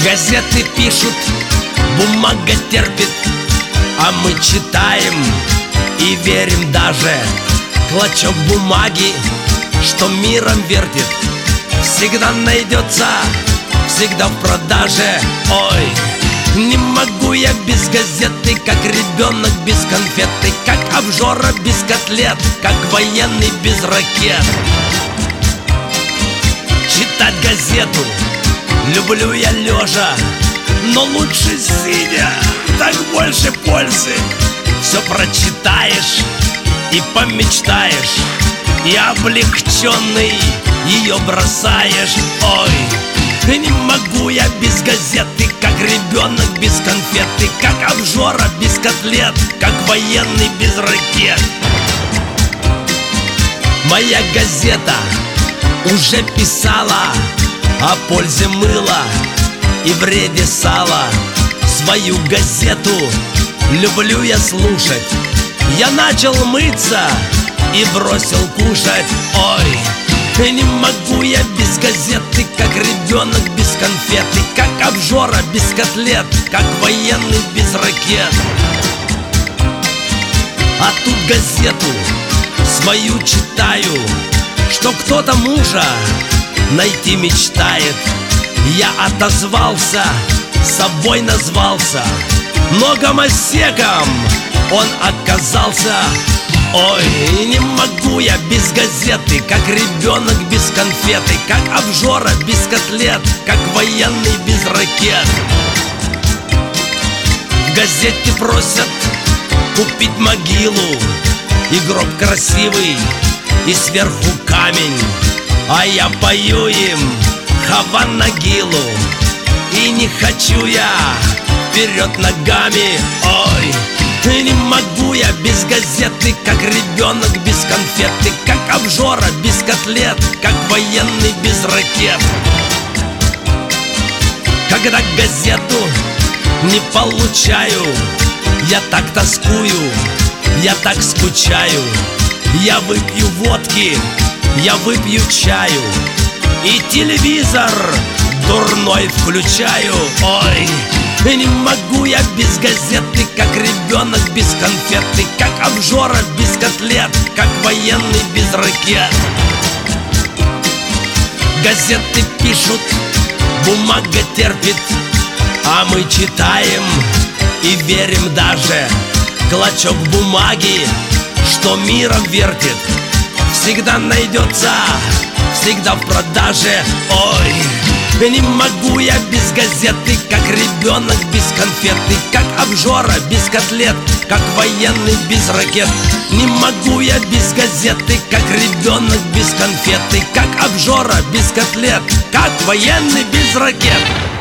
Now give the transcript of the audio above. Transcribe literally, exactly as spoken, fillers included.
Газеты пишут, бумага терпит, а мы читаем и верим даже. Клочок бумаги, что миром вертит, всегда найдется, всегда в продаже. Ой, не могу я без газеты, как ребенок без конфеты, как обжора без котлет, как военный без ракет. Читать газету люблю я лежа, но лучше сидя, так больше пользы. Все прочитаешь и помечтаешь, и облегченный ее бросаешь. Ой, не могу я без газеты, как ребенок без конфеты, как обжора без котлет, как военный без ракет. Моя газета уже писала о пользе мыла и вреде сала. Свою газету люблю я слушать. Я начал мыться и бросил кушать. Ой, не могу я без газеты, как ребенок без конфеты, как обжора без котлет, как военный без ракет. А тут газету свою читаю, что кто-то мужа найти мечтает. Я отозвался, собой назвался, но гомосеком он оказался. Ой, не могу я без газеты, как ребенок без конфеты, как обжора без котлет, как военный без ракет. В газете просят купить могилу и гроб красивый, и сверху камень, а я пою им Хаван Нагилу. И не хочу я вперед ногами. Ой, не могу я без газеты, как ребенок без конфеты, как обжора без котлет, как военный без ракет. Когда газету не получаю, я так тоскую, я так скучаю. Я выпью водки, я выпью чаю, и телевизор дурной включаю. Ой, не могу я без газеты, как ребенок без конфеты, как обжора без котлет, как военный без ракет. Газеты пишут, бумага терпит, а мы читаем и верим даже. Клочок бумаги, что миром вертит, всегда найдется, всегда в продаже. Ой, не могу я без газеты, как ребенок без конфеты, как обжора без котлет, как военный без ракет. Не могу я без газеты, как ребенок без конфеты, как обжора без котлет, как военный без ракет.